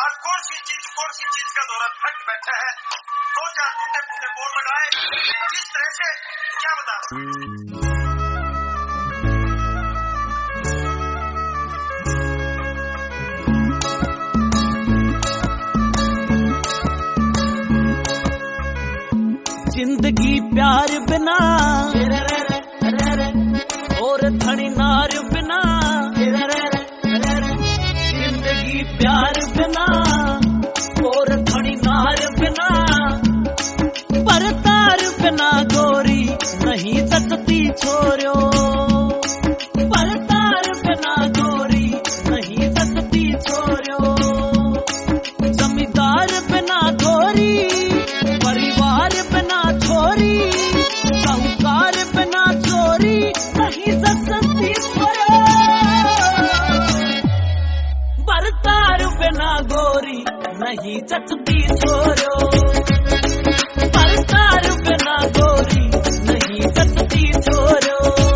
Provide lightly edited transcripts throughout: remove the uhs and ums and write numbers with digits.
आज कौन सी चीज का दौरा थक बैठा है। दो चार टूटे फूटे बोल लगाए, किस तरह से क्या बता। जिंदगी प्यार बिना और धनी नार बिना, जिंदगी प्यार बिना और धनी नार बिना, पर तार बिना गोरी नहीं सकती छोरो, पर तार बिना गोरी नहीं सकती छोरो। जमींदार बिना गोरी, परिवार बिना छोरी, साहूकार बिना चोरी नहीं सकती छोरो, बरतार बिना गोरी नहीं सकती छोरो, बरतार बिना गोरी नहीं सकती छोरो।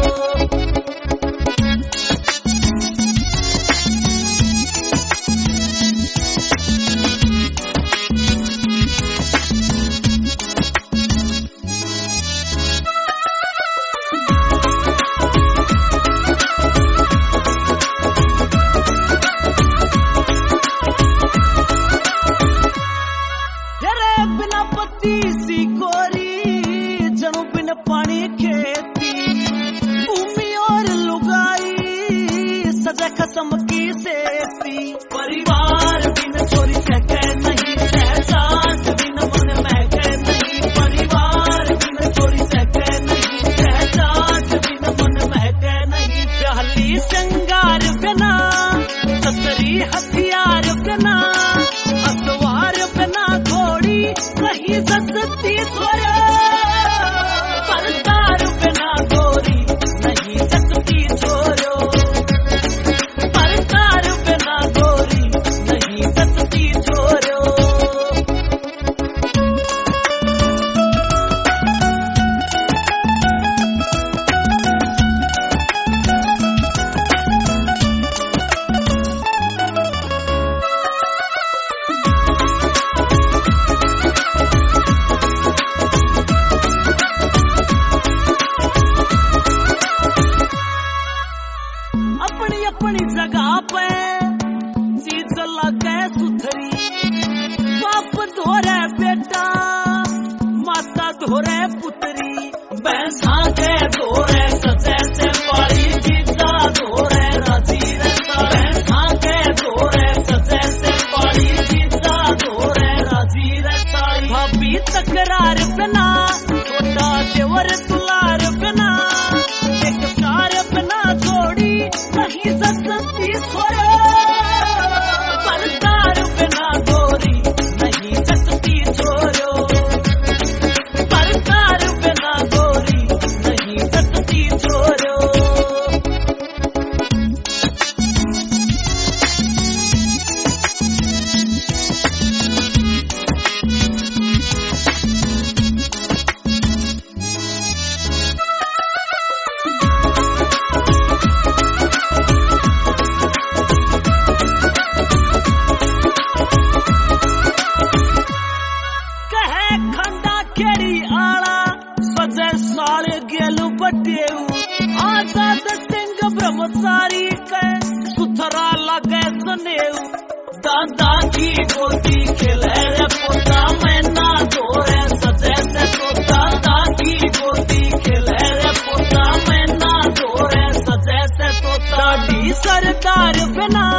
बिना पत्ती सी कोरी, जनू बिन पानी खेती, भूमि और लुगाई सजा खत्म की सेती। परिवार बिन छोरी सहके नहीं, सहजात बिन मन महके नहीं, परिवार बिन छोरी सहके नहीं, सहजात बिन मन महके नहीं। प्याली श्रृंगार बिना, ससरी हथियार बिना, हसवार बिना घोड़ी नहीं सकती छोरो, परतार बिना गोरी नहीं सकती छोरो, परतार बिना गोरी नहीं सकती छोरो। अपनी अपनी जगह पे चीज लगे सुथरी, बाप धोरे बेटा, माता धोरे पुत्री, भैंसा के धोरे सजे से पाली, जीजा धोरे राजी रहता, भैंसा के धोरे सजे से पाली, जीजा धोरे राजी रहता। भाभी तकरार बिना, छोटा देवर दुलार बिना, एक कार बिना छोड़ी नहीं सकती छोरो, परतार बिना गोरी नहीं सकती छोरो, परतार बिना गोरी नहीं सकती छोरो। आजाद सिंह ब्रह्मचारी के सुथरा लगे सुनेऊ, दादा की गोदी खेले रे पोता, मैना धोरे सजे से तोता, दादा की गोदी खेले रे पोता, मैना धोरे सजे से तोता। डी सरदार बिना